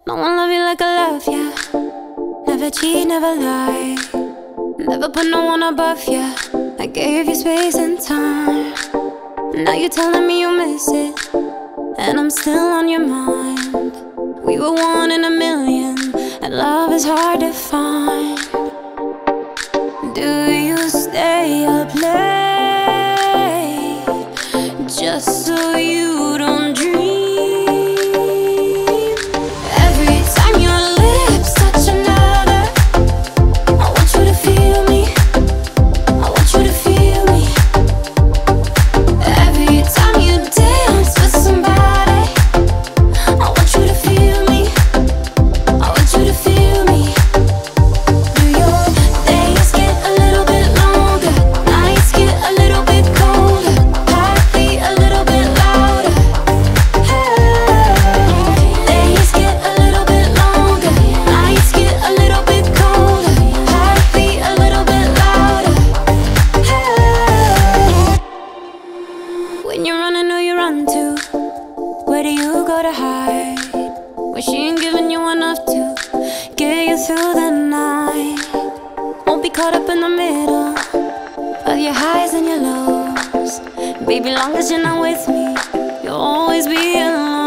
No one love you like I love ya. Never cheat, never lie. Never put no one above ya. I gave you space and time. Now you're telling me you miss it, and I'm still on your mind. We were one in a million, and love is hard to find. Do you stay up late just so you don't dream? Every time your lips touch another, I want you to feel me. I want you to feel me. Every time you dance with somebody, I want you to feel me. I want you to feel me. Do your days get a little bit longer? Nights get a little bit colder? Heartbeat a little bit louder? Days get a little bit longer. Nights get a little bit colder? Heartbeat a little bit louder? When you're running, who you run to? Where do you go to hide? When she ain't giving you enough to get you through the night. Won't be caught up in the middle of your highs and your lows. Baby, long as you're not with me, you'll always be alone.